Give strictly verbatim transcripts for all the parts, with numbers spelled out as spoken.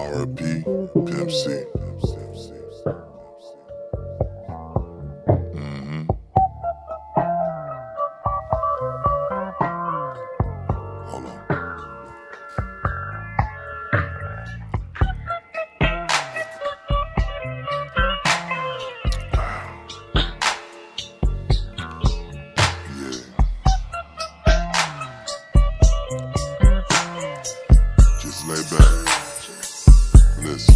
R I P Pimp C. Mm-hmm. Hold on. Yeah. Just lay back. Listen.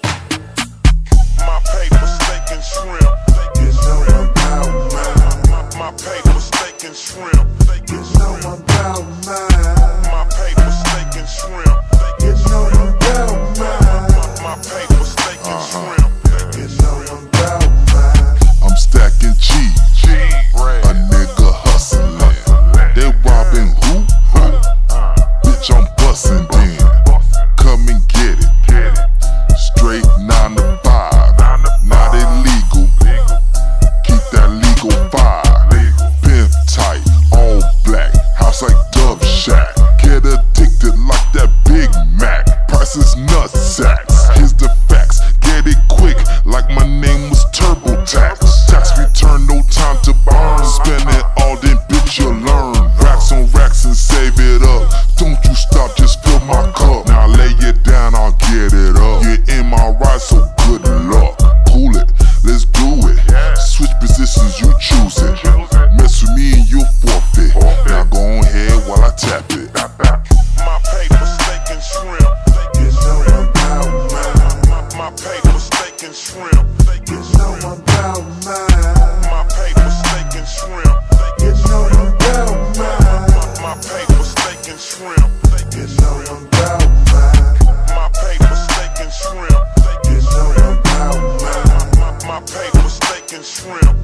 My paper steak and shrimp. You know I'm about mine. My paper steak and shrimp. You know I'm about mine. My paper steak and shrimp. You know I'm about mine. My paper steak and shrimp. You know I'm about mine. I'm stacking cheese. A nigga hustling. They robbing who? Bitch, I'm bustin' then. Come and get it. Straight nine to five. Not illegal. Keep that legal fire. Pimp tight, all black. House like Dove Shack. Get addicted like that Big Mac. Prices nut sacks. Here's the facts. Get it quick like my name was TurboTax. Tax return, no time to burn. Spend it all, then bitch you'll learn. Racks on racks and save it up. Don't you stop, just fill my cup. Now lay it down, I'll get it up. You're in my ride, so good luck. Pull it, let's do it. Switch positions, you choose it. Mess with me and you'll forfeit. Now go ahead while I tap it. My paper steak and shrimp. You know I'm about mine. My paper steak and shrimp. You know I'm about mine. My paper steak and shrimp. You know I'm about mine. My paper steak and shrimp. You know I'm about mine. My paper steak and shrimp. You know I'm about mine. My paper steak and shrimp.